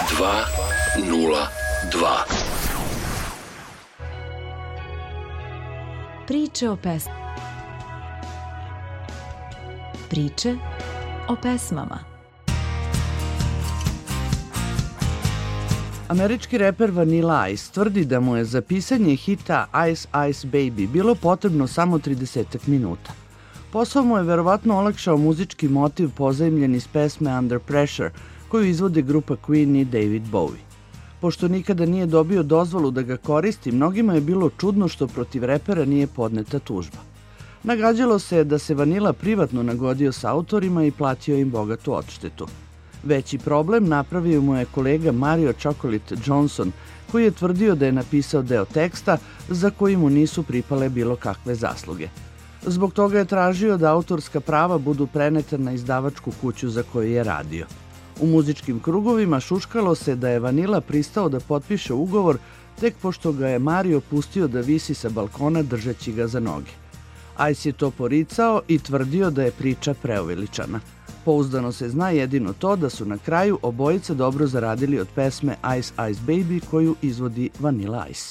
202. Priče o pesmama. Priče o pesmama. Američki reper Vanilla Ice tvrdi da mu je za pisanje hita Ice Ice Baby bilo potrebno samo 30 minuta. Posao mu je verovatno olakšao muzički motiv pozajmljen iz pesme Under Pressure, koju izvode grupa Queen i David Bowie. Pošto nikada nije dobio dozvolu da ga koristi, mnogima je bilo čudno što protiv repera nije podneta tužba. Nagađalo se da se Vanilla privatno nagodio sa autorima i platio im bogatu odštetu. Veći problem napravio mu je kolega Mario Chocolate Johnson, koji je tvrdio da je napisao deo teksta za koji mu nisu pripale bilo kakve zasluge. Zbog toga je tražio da autorska prava budu preneta na izdavačku kuću za koju je radio. U muzičkim krugovima šuškalo se da je Vanilla pristao da potpiše ugovor tek pošto ga je Mario pustio da visi sa balkona držeći ga za noge. Ice je to poricao i tvrdio da je priča preuveličana. Pouzdano se zna jedino to da su na kraju obojice dobro zaradili od pesme Ice Ice Baby koju izvodi Vanilla Ice.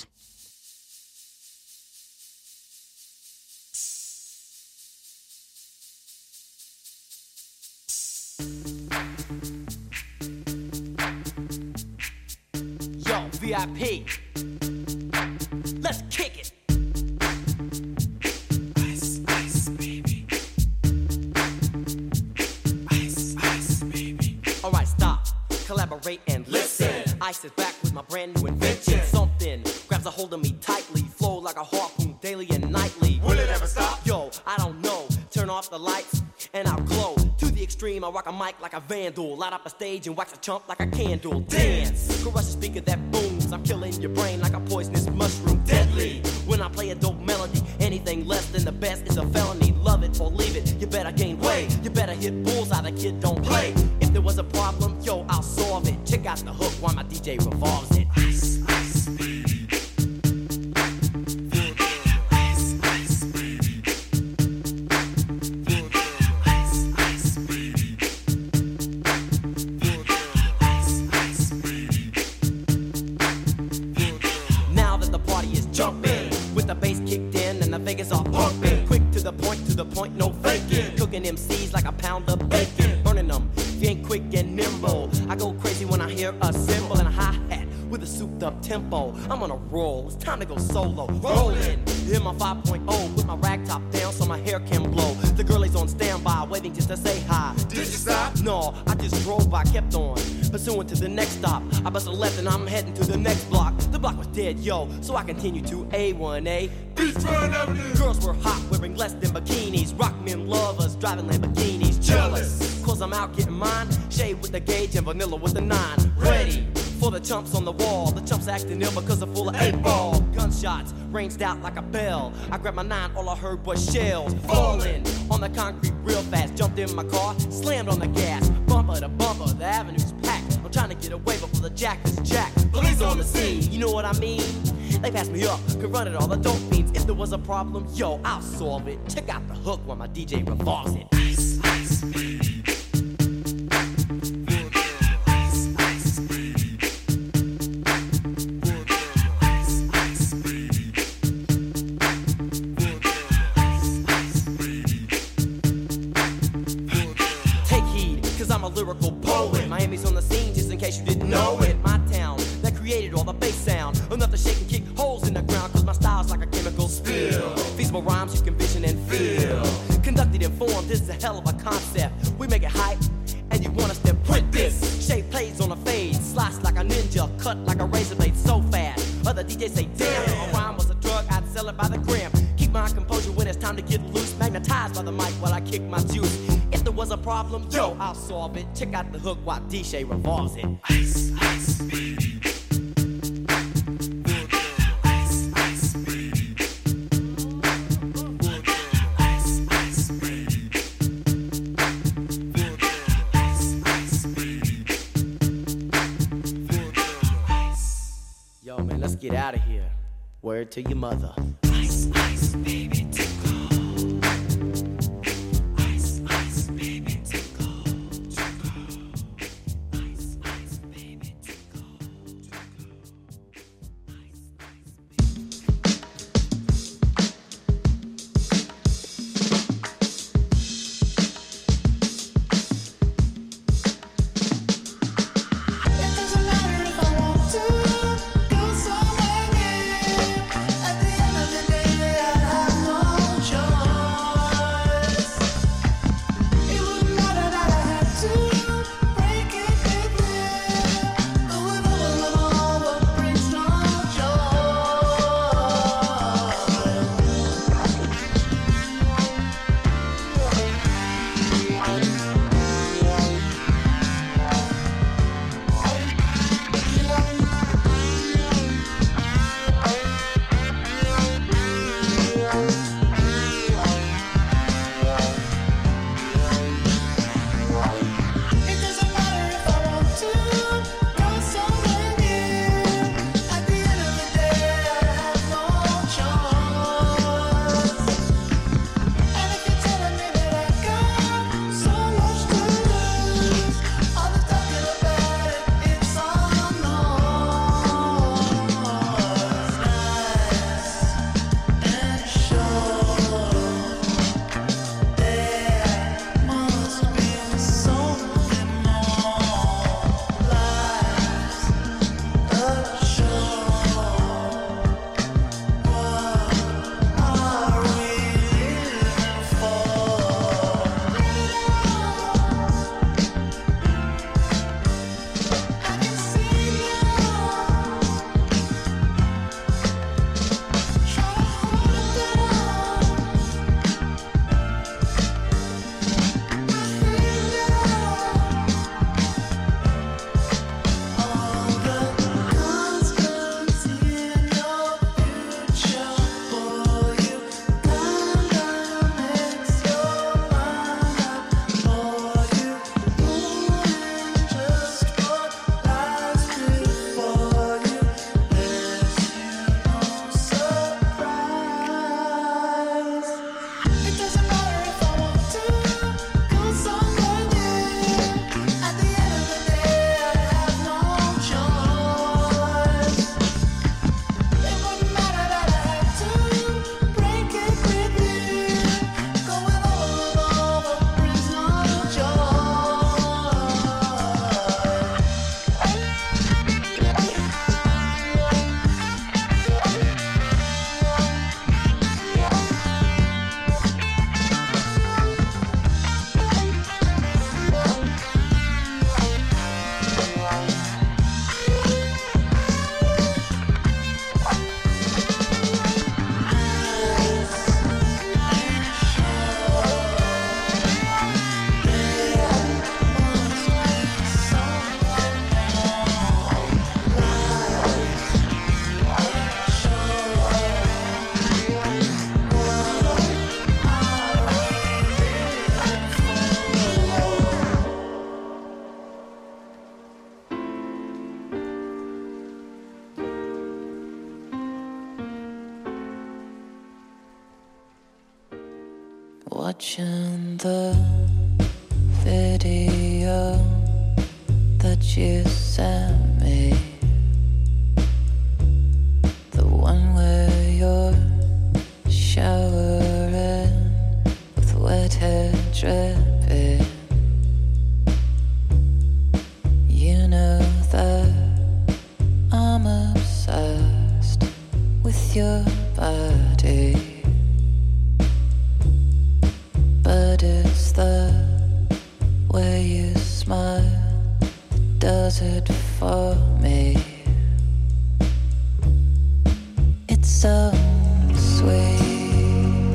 VIP. Let's kick it. Ice, ice, baby. Ice, ice, baby. All right, stop, collaborate and listen. Ice is back with my brand new invention. Something grabs a hold of me tightly, flow like a harpoon daily and nightly. Will it ever stop? Yo, I don't know. Turn off the lights and I'll glow. To the extreme, I rock a mic like a vandal. Light up a stage and wax a chump like a candle. Dance, crush a speaker that booms. I'm killing your brain like a poisonous mushroom. Deadly, when I play a dope melody. Anything less than the best is a felony. Love it or leave it, you better gain weight. You better hit bullseye, the kid don't play. If there was a problem, yo, I'll solve it. Check out the hook while my DJ revolves it. Ice, ice, baby. Vegas are pumping, quick to the point, no faking. Cooking MCs like a pound of bacon, burning them. If you ain't quick and nimble, I go crazy when I hear a cymbal and a hi-hat with a souped up tempo. I'm on a roll, it's time to go solo. Rolling, hit my 5.0 with my rag top down so my hair can blow. The girl is on standby, waiting just to say hi. Did you stop? No, I just drove by, kept on pursuing to the next stop. I bust a left and I'm heading to the next block. The block was dead, yo, so I continued to A1A. Beachfront Avenue. Girls were hot, wearing less than bikinis. Rock men lovers, driving Lamborghinis. Jealous, cause I'm out getting mine. Shade with the gauge and vanilla with the 9. Ready for the chumps on the wall. The chumps acting ill because they're full of 8-ball. Gunshots ranged out like a bell. I grabbed my 9, all I heard was shells falling on the concrete real fast. Jumped in my car, slammed on the gas. Bumper to bumper, the avenue's packed. I'm trying to get away before the jack is jacked. Police on the scene, you know what I mean? They passed me up, could run it all the dope fiends. If there was a problem, yo, I'll solve it. Check out the hook while my DJ revolves it. Ice, ice, baby. Lyrical poet. Miami's on the scene, just in case you didn't know it. My town that created all the bass sound. Enough to shake and kick holes in the ground, cause my style's like a chemical spill. Feasible rhymes you can vision and feel. Conducted in form, this is a hell of a concept. We make it hype, and you want us to print this. Shape plays on a fade, slice like a ninja, cut like a razor blade so fast. Other DJs say, damn, if a rhyme was a drug, I'd sell it by the gram. Keep my composure when it's time to get loose. Magnetized by the mic while I kick my juice. If there was a problem, yo, I'll solve it. Check out the hook while DJ revolves it. Ice, ice, baby. Ice, ice, baby. Ice, ice, baby. Ice, ice, baby. Yo, man, let's get out of here. Word to your mother. Ice, ice, baby. watching the video that you sent me, the one where you're showering with wet hair dripping. You know that I'm obsessed with your body, but it's the way you smile that does it for me. It's so sweet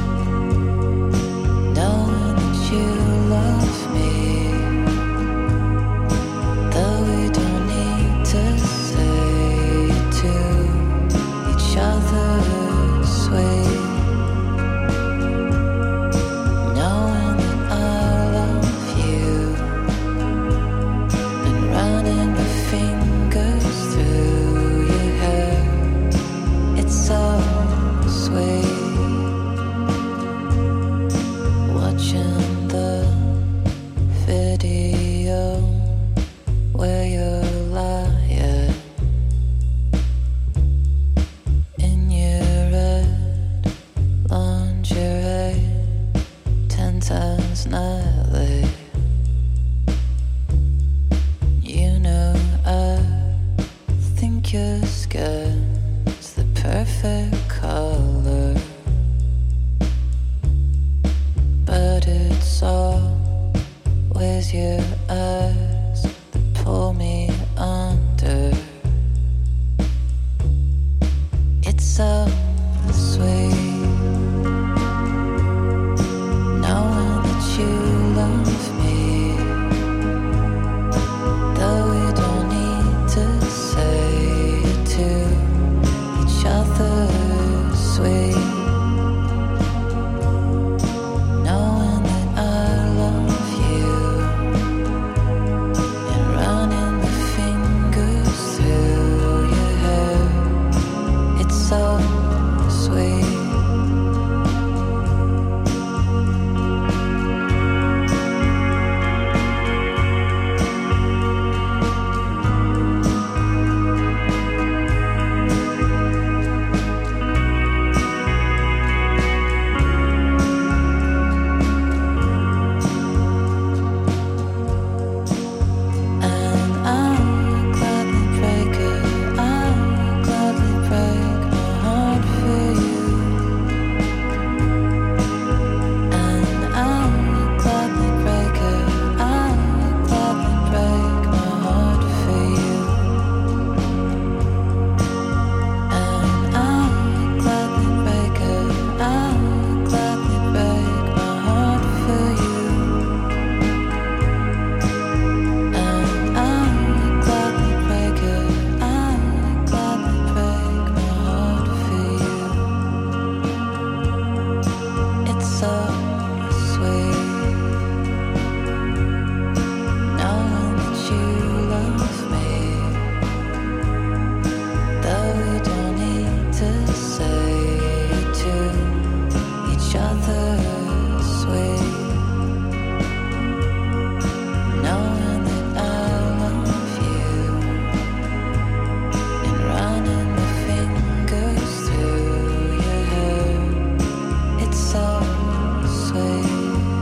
knowing that you love me, though we don't need to say it to each other. Sweet knowing that I love you and running my fingers through your hair. It's so sweet watching the video where you're lying in your red lingerie, 10 times nightly. You know I think your skin's the perfect color, but it's always your eyes that pull me under. It's so sweet knowing that you love me, though we don't need to say it to each other. Sweet knowing that I love you and running the fingers through your hair. It's so sweet. And I'll gladly break it, I'll gladly break my heart for you. And I'll gladly break it, I'll gladly break my heart for you. And I'll gladly break it, I'll gladly break my heart for you. And I'll gladly break it, I'll gladly break my heart for you. It's so sweet knowing that you love me, though we don't need to say it to each other. Sweet knowing that I love you and running the fingers through your hair. It's so sweet.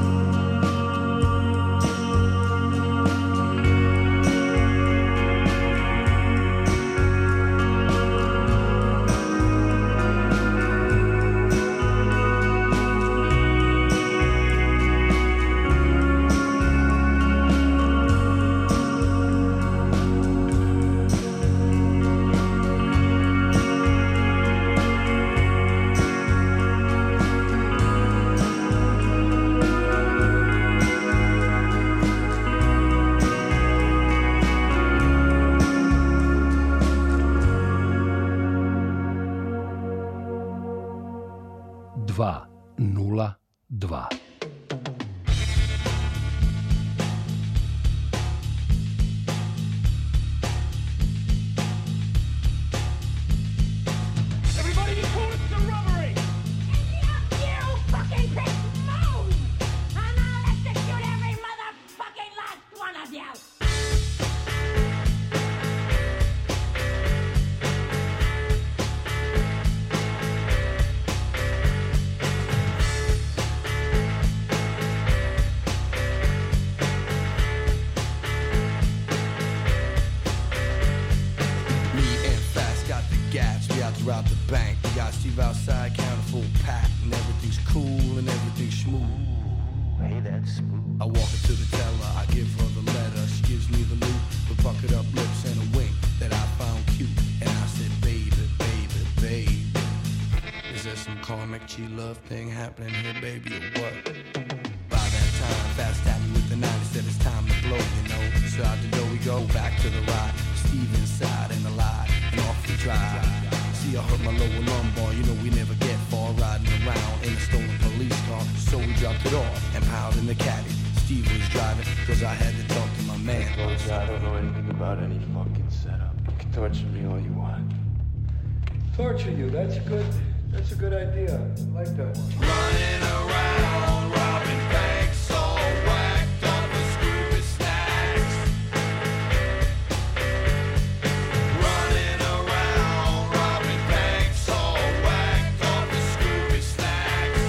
Dva, 02. Everybody be cool, it's a robbery! You fucking bitch, move! Steve outside, counting full pack, and everything's cool and everything's smooth. Hey, that's smooth. I walk her to the teller, I give her the letter. She gives me the loot with puckered up lips and a wink that I found cute. And I said, baby, baby, baby, is there some karmic G-love thing happening here, baby, or what? By that time, fast tapping with the 90 said it's time to blow, you know. So out the door we go, back to the ride. Steve inside and alive, and off we drive. See, I hurt my lower lumbar, you know we never get far riding around in a stolen police car. So we dropped it off and piled in the caddy. Steve was driving, cause I had to talk to my man. Folks, I don't know anything about any fucking setup. You can torture me all you want. Torture you, that's a good idea. I like that one. Running around, robbing banks, all whacked up with Scooby snacks. Running around, robbing banks, all whacked up with Scooby snacks.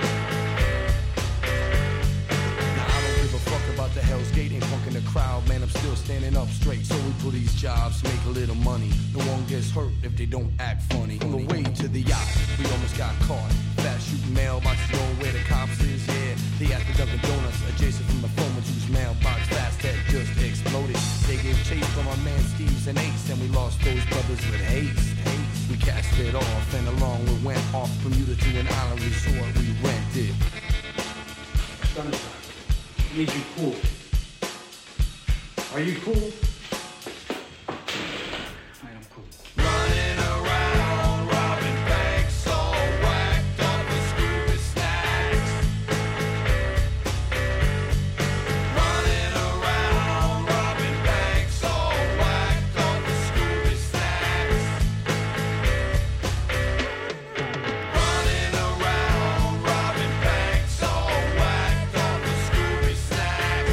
Now I don't give a fuck about the Hell's Gate and punking the crowd, man, I'm still standing up straight. So we pull these jobs, make a little money. No one gets hurt if they don't act funny. On the way to the yacht, we almost got caught. Fast shooting mailboxes going where the cops is, yeah. They at the Dunkin' Donuts, adjacent from the phone whose mailbox fast had just exploded. They gave chase from our man Steve's and Ace, and we lost those brothers with haste. We cast it off, and along we went off Bermuda to an island resort we rented. Son, I need you cool. Are you cool? I am cool. Running around, robbing banks, all whacked up with Scooby snacks. Running around, robbing banks, all whacked up with Scooby snacks. Running around, robbing banks, all whacked up with Scooby snacks.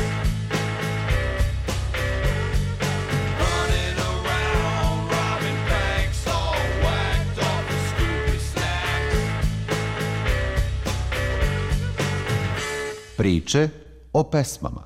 Running around, robbing banks, all whacked up with Scooby snacks. Priče o pesmama.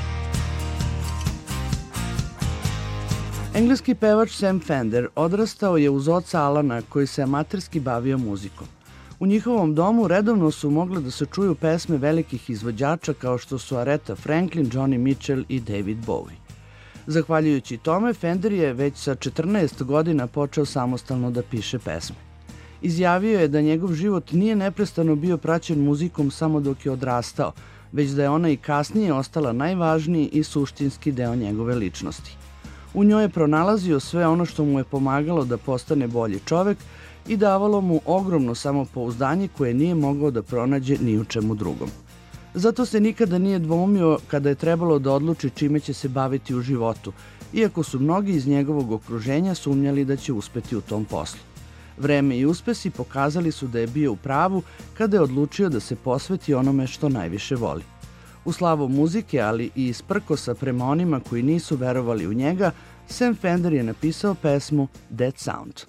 Engleski pevač Sam Fender odrastao je uz oca Alana koji se amaterski bavio muzikom. U njihovom domu redovno su mogle da se čuju pesme velikih izvođača kao što su Aretha Franklin, Johnny Mitchell i David Bowie. Zahvaljujući tome, Fender je već sa 14 godina počeo samostalno da piše pesme. Izjavio je da njegov život nije neprestano bio praćen muzikom samo dok je odrastao, već da je ona i kasnije ostala najvažniji i suštinski deo njegove ličnosti. U njoj je pronalazio sve ono što mu je pomagalo da postane bolji čovek i davalo mu ogromno samopouzdanje koje nije mogao da pronađe ni u čemu drugom. Zato se nikada nije dvoumio kada je trebalo da odluči čime će se baviti u životu, iako su mnogi iz njegovog okruženja sumnjali da će uspeti u tom poslu. Vreme i uspesi pokazali su da je bio u pravu kada je odlučio da se posveti onome što najviše voli. U slavu muzike, ali i iz prkosa prema onima koji nisu verovali u njega, Sam Fender je napisao pesmu That Sound.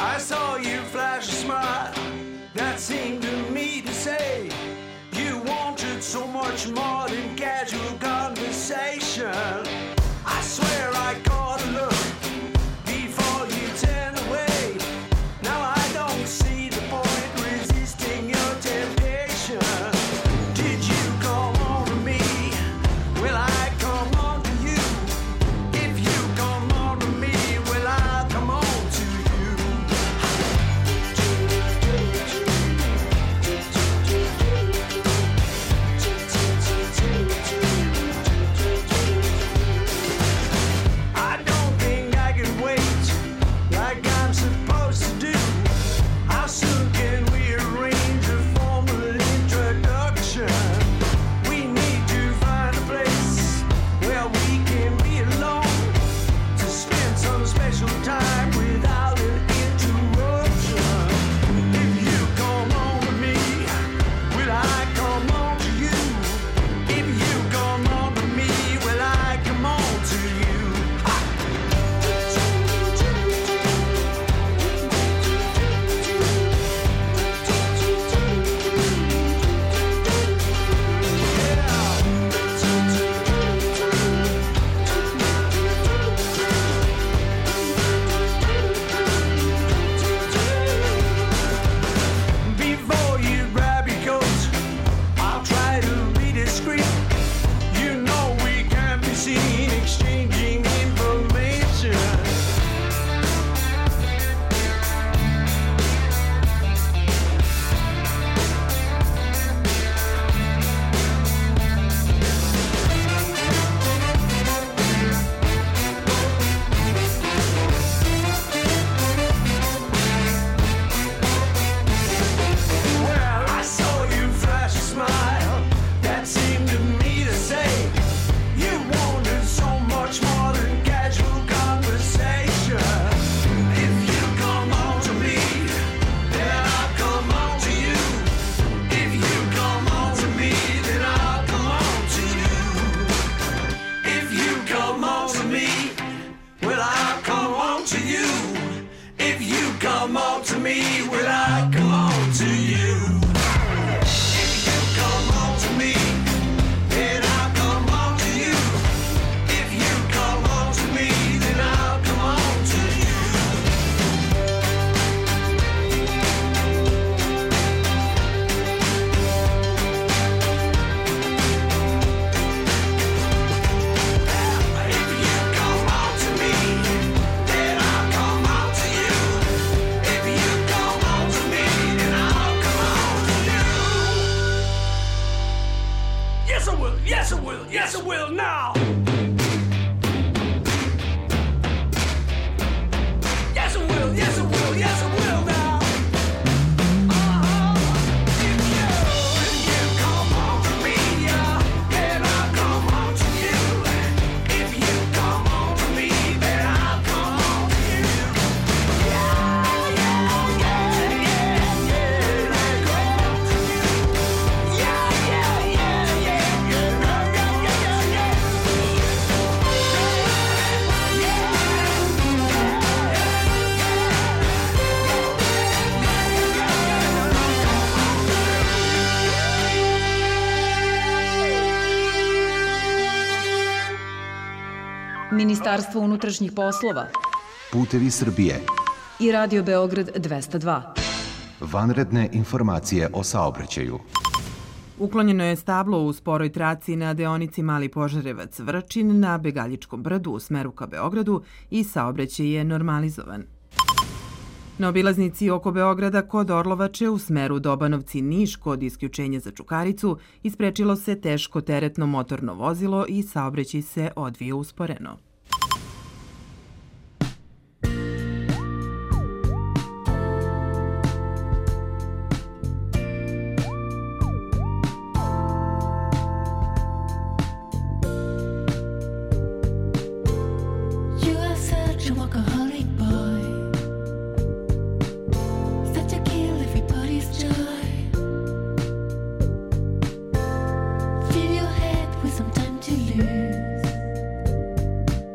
I saw you flash a smile that seemed to me to say you wanted so much more than casual conversation. I swear I caught a look before you turned away. Now I don't see the point resisting your temptation. Did you come on to me? Will I come on to you? If you come on to me, will I come on to you? I don't think I can wait like I'm supposed to do. How soon can we arrange a formal introduction? We need to find a place where we can be alone to spend some special time without an interruption. If you come on to me, will I come on to you? If you come on to me, will I come on to you? Before you grab your coat, I'll try to be discreet. You know we can't be seen exchanging information. Well, I saw you flash a smile that seemed to me to say you wanted so much more than casual conversation. If you come on to me, then I'll come on to you. If you come on to me, then I'll come on to you. If you come on to me, will I come on to you? If you come on to me, will I come on to you? If you come on to me, then I'll come on to you. If you come on to me, then I'll come on to you. If you come on to me, then I'll come on to you. If you come on to me, then I'll come on to you. Yes, I will. Yes, I will. Yes, I will now. Yes, I will. Yes, I will. Yes, I will now. If you come on to me, then I'll come on to you. If you come on to me, then I'll come on to you. Ministarstvo unutrašnjih poslova Putevi Srbije. i Radio Beograd 202. Vanredne informacije o saobraćaju. Uklonjeno je stablo u sporoj traci na deonici Mali Požarevac-Vrčin na Begaljičkom brdu u smeru ka Beogradu i saobraćaj je normalizovan. Na obilaznici oko Beograda kod Orlovače u smeru Dobanovci-Niš kod isključenja za Čukaricu isprečilo se teško teretno motorno vozilo i saobraćaj se odvija usporeno. You are such a workaholic boy, such a kill everybody's joy. Fill your head with some time to lose.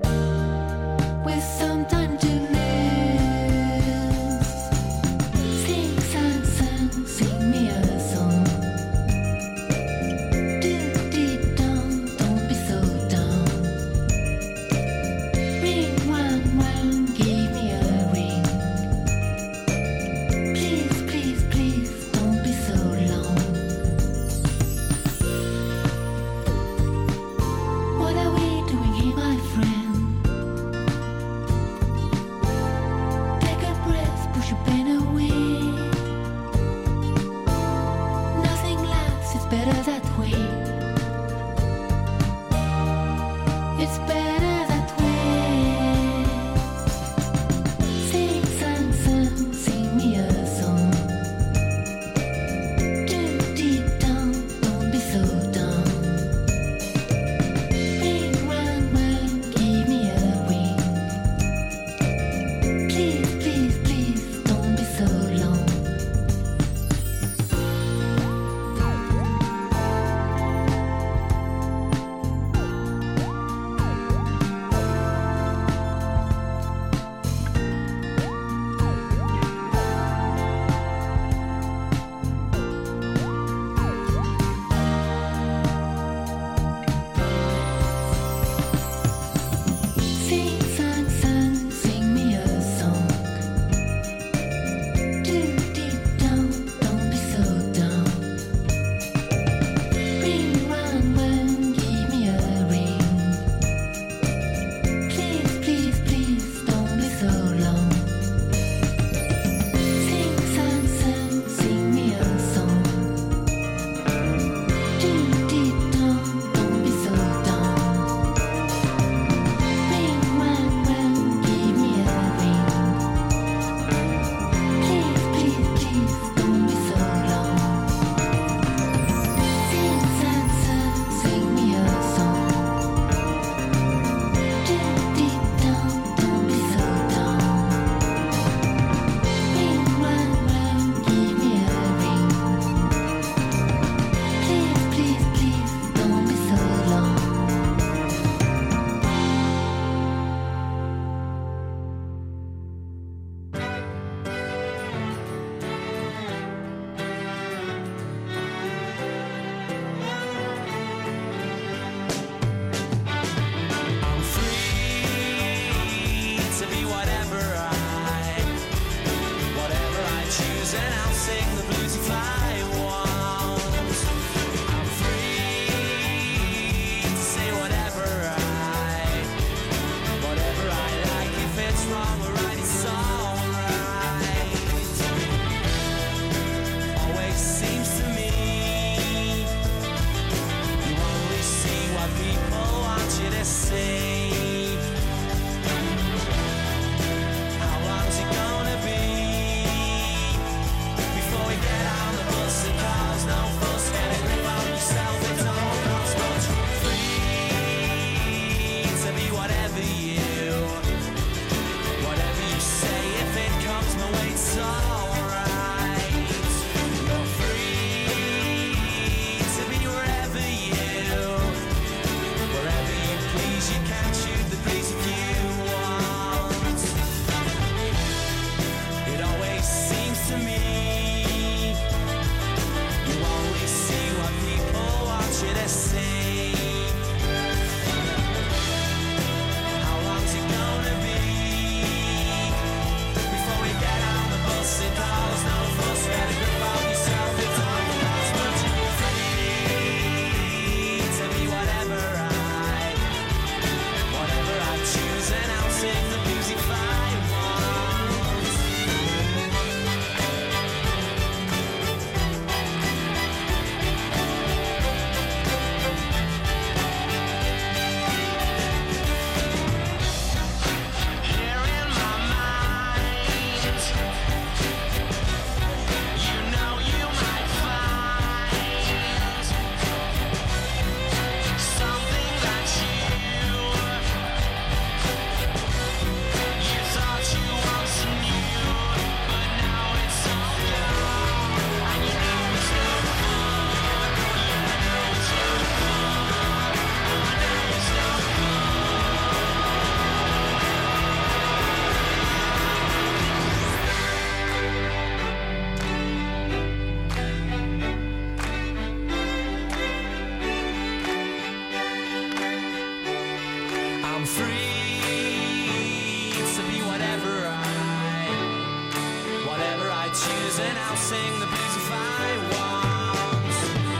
sing the blues if I want.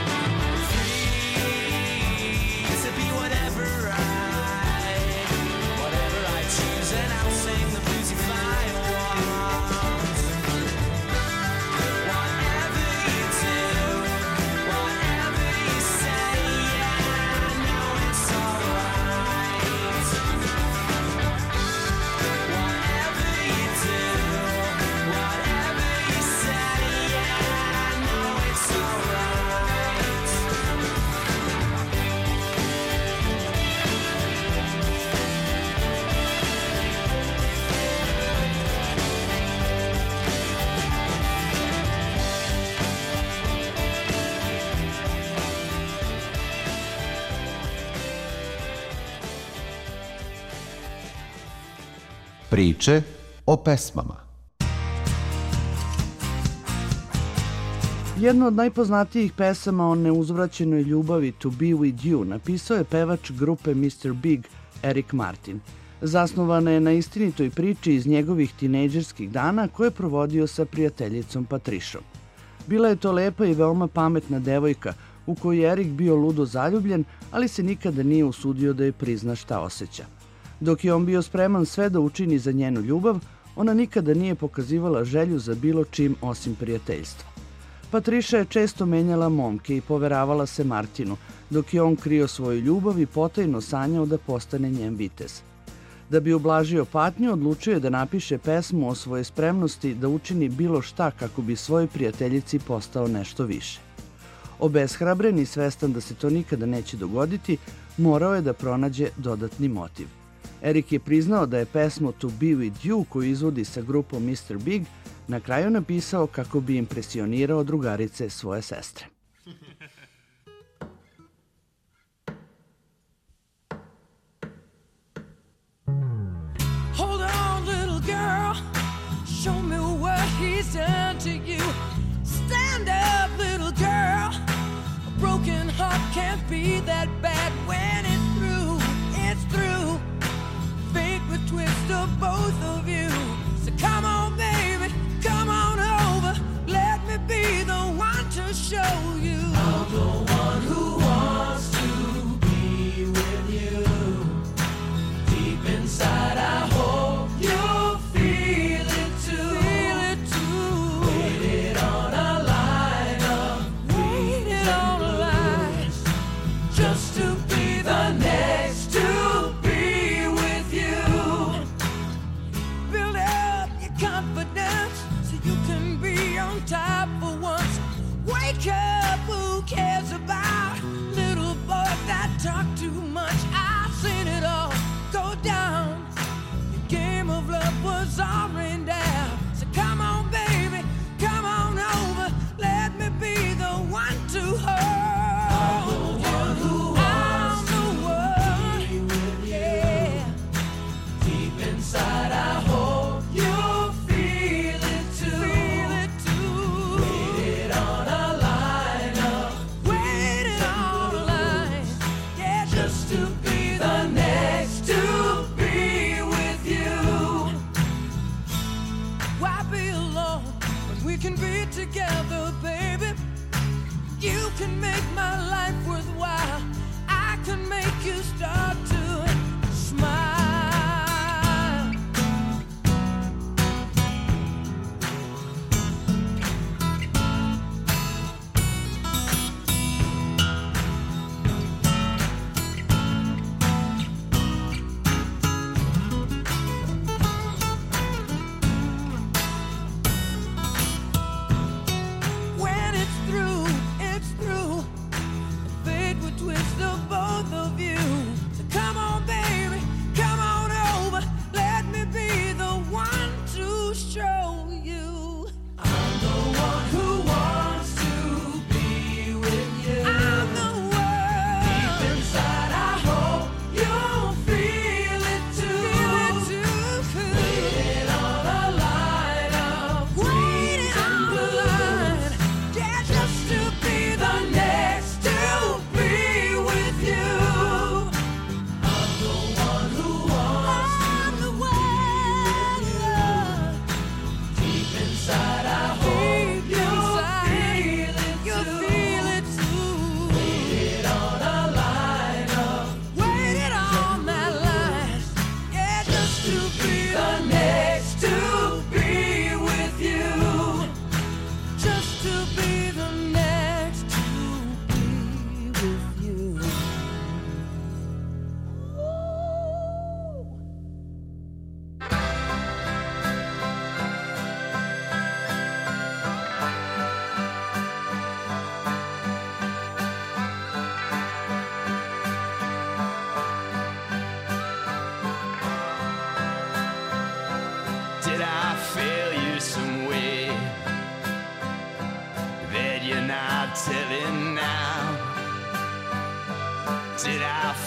Free to be whatever I choose, and I'll sing the blues if I want. Whatever you do, whatever you say, yeah, I know it's alright. Whatever you do, whatever you say, yeah, I know it's alright. Priče o pesmama. Jednu od najpoznatijih pesama o neuzvraćenoj ljubavi To Be With You napisao je pevač grupe Mr. Big Eric Martin. Zasnovana je na istinitoj priči iz njegovih tinejdžerskih dana koje je provodio sa prijateljicom Patrišom. Bila je to lepa i veoma pametna devojka u koju je Erik bio ludo zaljubljen, ali se nikada nije usudio da joj prizna šta osjeća. Dok je on bio spreman sve da učini za njenu ljubav, ona nikada nije pokazivala želju za bilo čim osim prijateljstva. Patriša je često menjala momke i poveravala se Martinu, dok je on krio svoju ljubav i potajno sanjao da postane njen vitez. Da bi ublažio patnju, odlučio je da napiše pesmu o svojoj spremnosti da učini bilo šta kako bi svojoj prijateljici postao nešto više. Obeshrabren i svestan da se to nikada neće dogoditi, morao je da pronađe dodatni motiv. Erik je priznao da je pesmu To Be With You, koju izvodi sa grupom Mr. Big, na kraju napisao kako bi impresionirao drugarice svoje sestre. Hold on, little girl. Show me what he's done to you. Stand up, little girl. A broken heart can't be that bad when it's through. It's through. Fate would twist of both of you. So come on, baby, come on over. Let me be the one to show you. I'm the one who wants to be with you. Deep inside, I hope you'll feel it too. Feel it too. Waited on a line of waited on a line just to be the next to be with you. Build up your confidence so you can be on top for once. Wake up, who cares about little boys that talk too much? I've seen it all go down. The game of love was all rained down. So come on, baby, come on over. Let me be the one to hold. I'm the one who wants to be with you. Yeah. Deep inside, I hope you'll feel it too. Feel it too. Waited on a line up. Waited on a line. Yeah, just to be the next to be with you. Why be alone when we can be together, baby? You can make my life worthwhile. I can make you start to smile. When it's through, it's through. Fate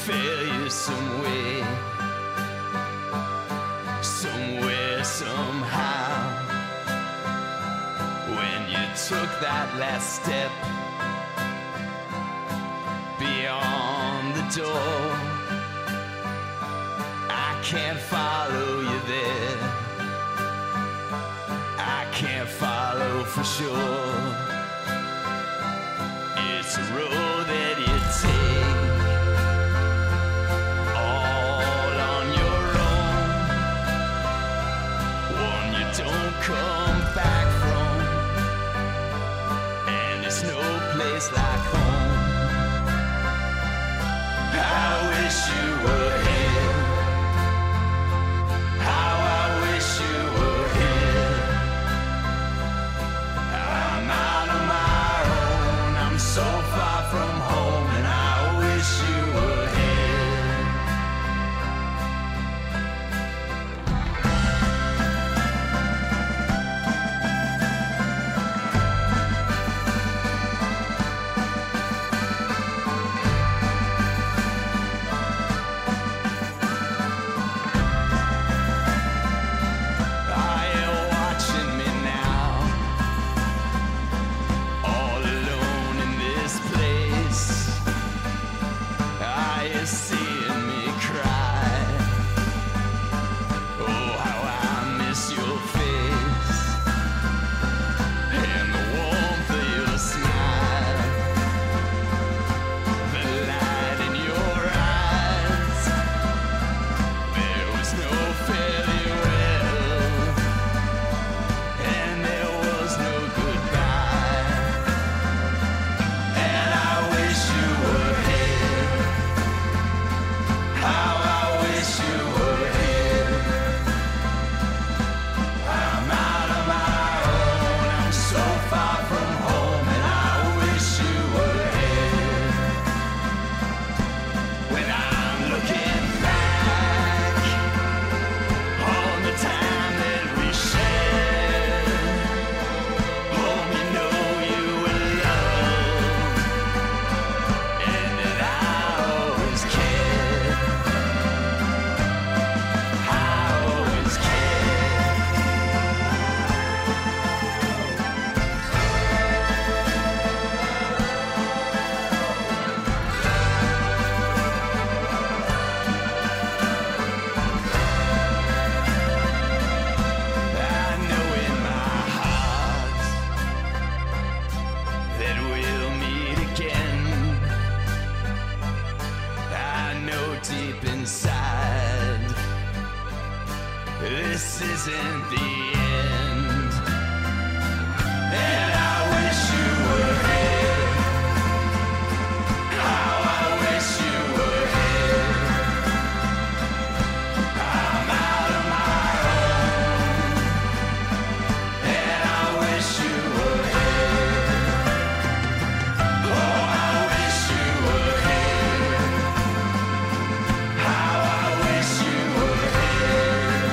failure somewhere, somehow. When you took that last step beyond the door, I can't follow you there. I can't follow for sure. It's a road that you take all on your own, one you don't come back from, and it's no place like home. I wish you were here. How I wish you were here. I'm out on my own. I'm so far from home, and I wish you were here. Are you watching me now? All alone in this place. Are you seeing me cry? Oh, how I miss your face and the warmth of your smile, the light in your eyes. There was no farewell, and there was no goodbye. And I wish you were here. How I wish you were here. I'm out of my own. I'm so far from home, and I wish you were here. When I'm looking back on the time that we shared, home, you know you were loved, and that I always cared. I always cared. I know in my heart that we'll meet again. I know deep inside this isn't the end. And I wish you were here. How I wish you were here. I'm out of my own, and I wish you were here. Oh, I wish you were here. How I wish you were here.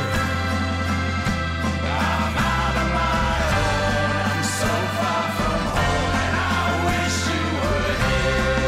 I'm out of my own. I'm so far from home, and I wish you were here.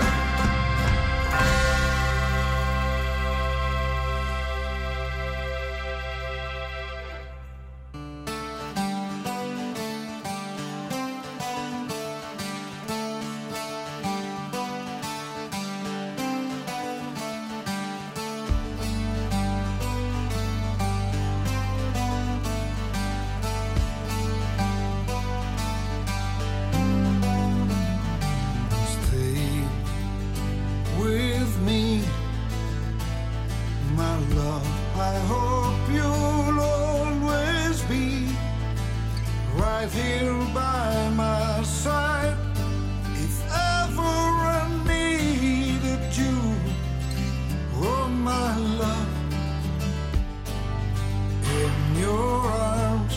Stay with me, my love. I hope you'll always be right here by my side. If ever I needed you, oh my love, in your arms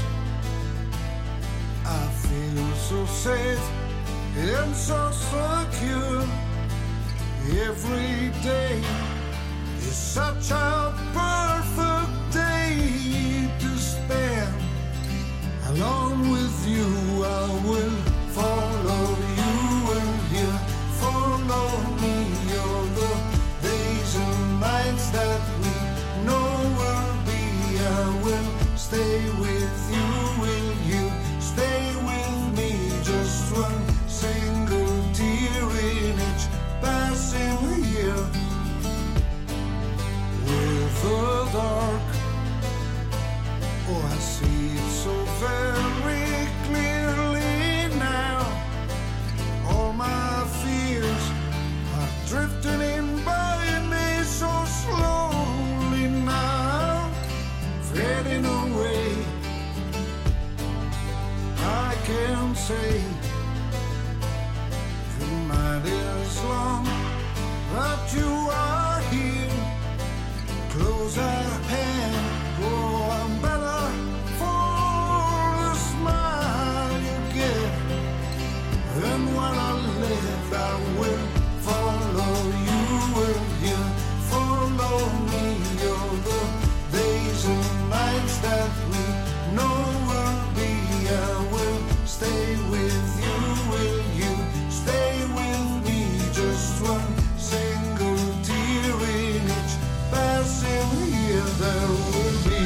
I feel so safe and so secure. Every day is such a perfect day to spend alone with you. I will follow you, and you follow me. All the day getting away. I can say the night is long, that you are here. Close our hand, oh, I'm better for the smile you give. And when I live, I will follow you. Will you follow me? You're the days and nights that we know will be. I will stay with you. Will you stay with me? Just one single tear in each passing year there will be.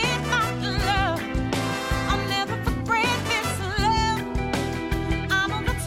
I'm on the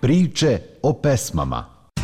Priče o pesmama.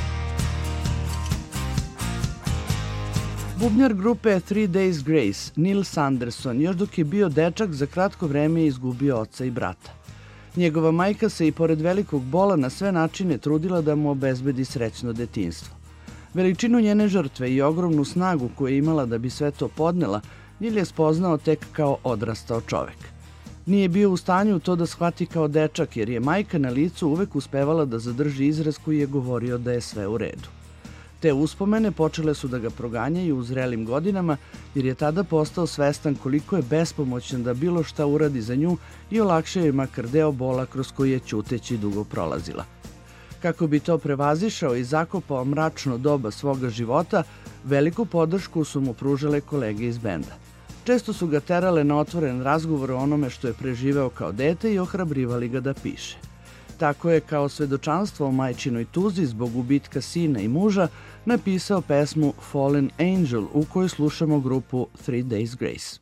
Bubnjar grupe Three Days Grace, Neil Sanderson, još dok je bio dečak, za kratko vreme je izgubio oca i brata. Njegova majka se i pored velikog bola na sve načine trudila da mu obezbedi srećno detinjstvo. Veličinu njene žrtve i ogromnu snagu koju je imala da bi sve to podnela, Neil je spoznao tek kao odrastao čovek. Nije bio u stanju to da shvati kao dečak, jer je majka na licu uvek uspevala da zadrži izraz koji je govorio da je sve u redu. Te uspomene počele su da ga proganjaju u zrelim godinama, jer je tada postao svestan koliko je bespomoćan da bilo šta uradi za nju i olakšao je makar deo bola kroz koji je ćuteći dugo prolazila. Kako bi to prevazišao i zakopao mračno doba svoga života, veliku podršku su mu pružale kolege iz benda. Često su ga terale na otvoren razgovor o onome što je preživeo kao dete i ohrabrivali ga da piše. Tako je kao svedočanstvo o majčinoj tuzi zbog gubitka sina i muža napisao pesmu Fallen Angel u kojoj slušamo grupu Three Days Grace.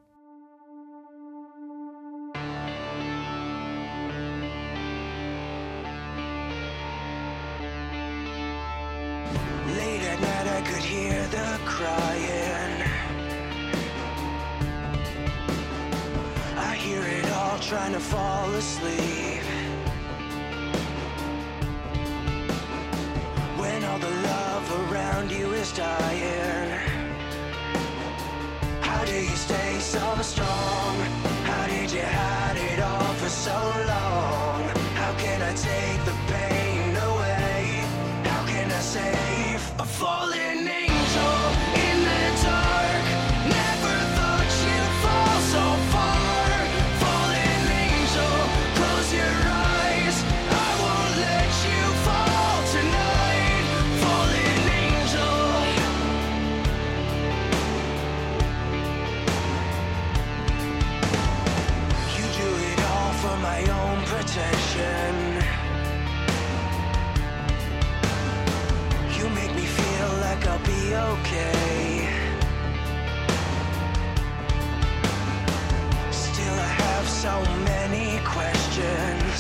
Late at night I could hear the crying. I hear it all trying to fall asleep. When all the love around you is dying, how do you stay so strong? How did you hide it all for so long? How can I take the pain away? How can I save a fallen angel in the dark? Never thought you'd fall so far. Fallen angel, close your eyes, I won't let you fall tonight. Fallen angel, you do it all for my own protection. You make me feel like I'll be okay. Still I have so many questions.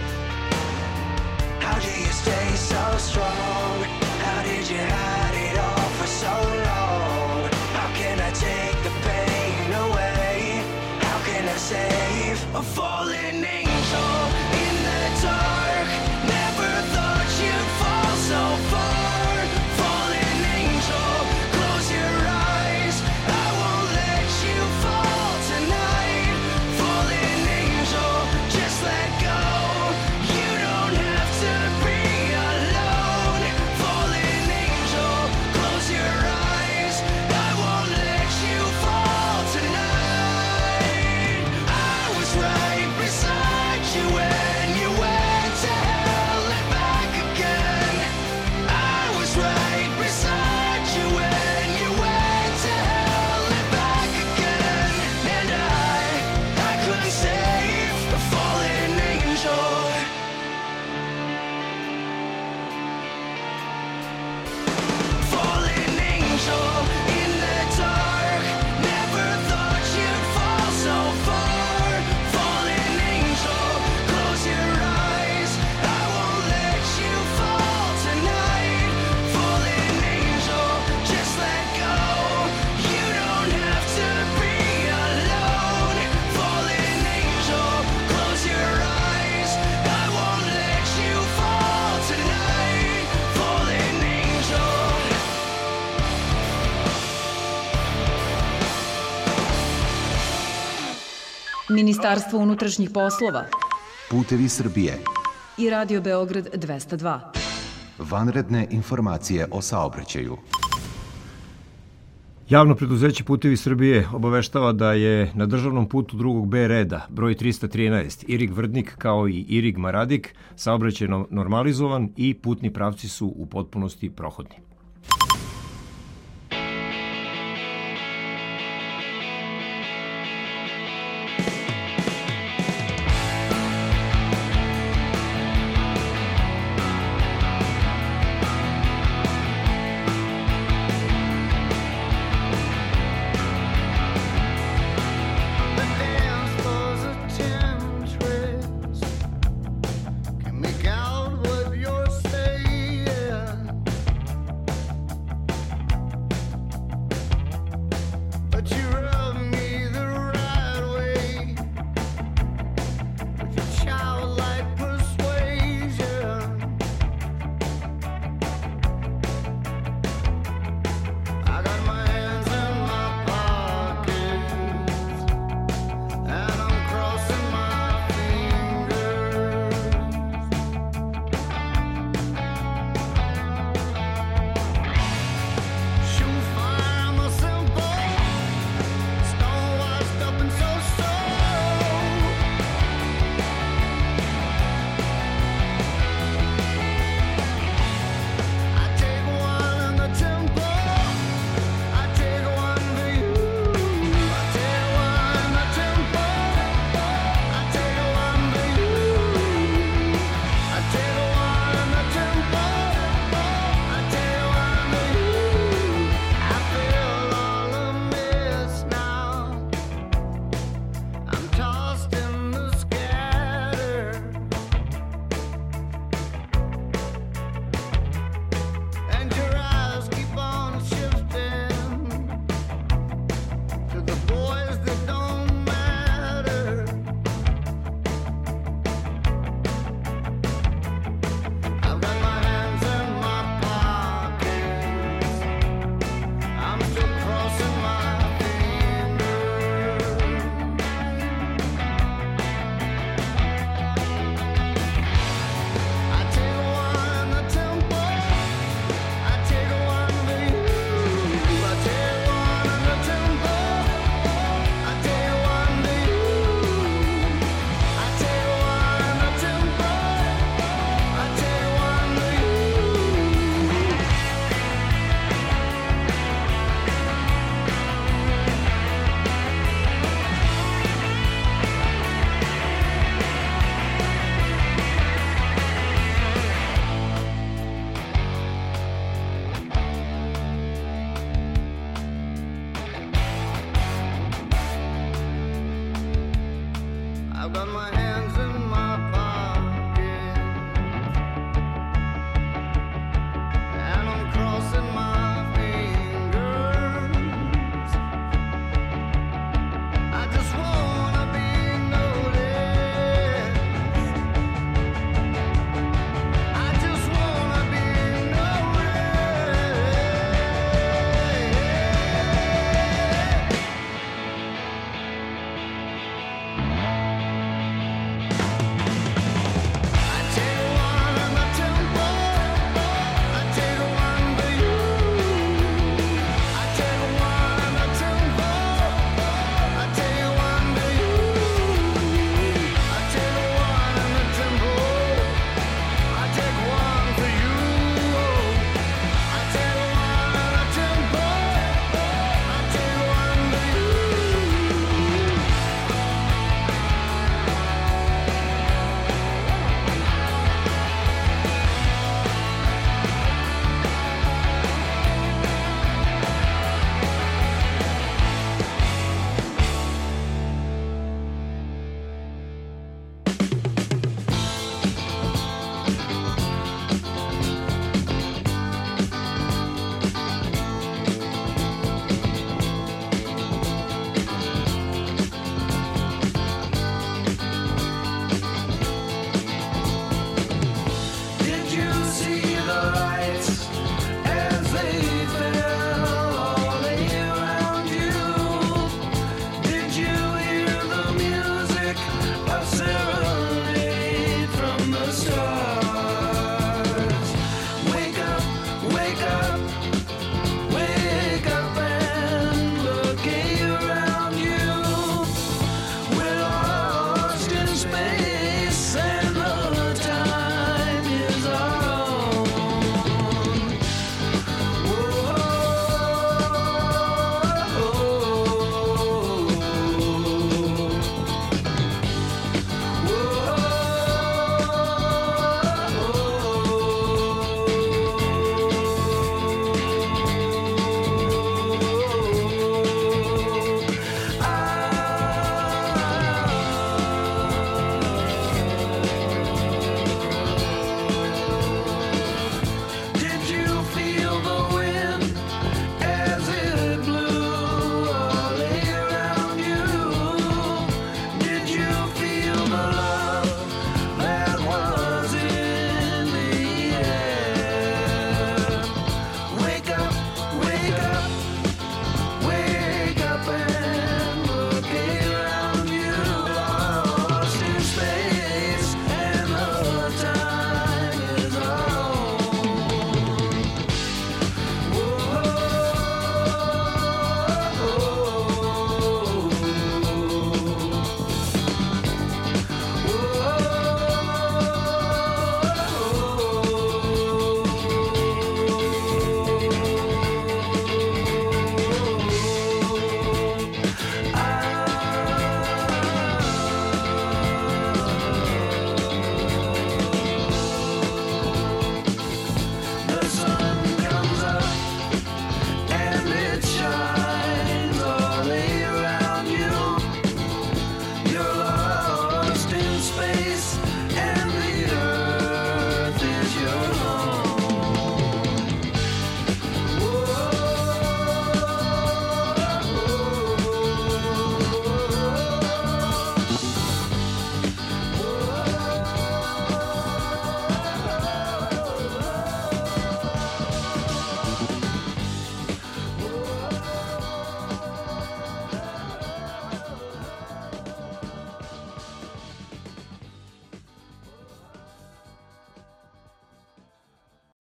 How do you stay so strong? How did you hide it all for so long? How can I take the pain away? How can I save a fallen angel in the dark? Never thought you'd fall so far. Fallen angel, close your eyes, I won't let you fall tonight. Fallen angel, just let go, you don't have to be alone. Fallen angel, close your eyes, I won't let you fall tonight. I was right beside you when you went to hell and back again. I was right beside you when you went to hell and back again. And I couldn't save a fallen angel. Fallen angel in the dark, never thought you'd fall so far. Fallen angel, close your eyes, I won't let you fall tonight. Fallen angel, just let go, you don't have to be alone. Fallen angel, close your eyes, I won't let you fall tonight. Fallen angel. Ministarstvo unutrašnjih poslova Putevi Srbije. i Radio Beograd 202. Vanredne informacije o saobraćaju. Javno preduzeće Putevi Srbije obaveštava da je na državnom putu drugog B reda, broj 313, Irig-Vrdnik kao i Irig-Maradik, saobraćaj normalizovan i putni pravci su u potpunosti prohodni.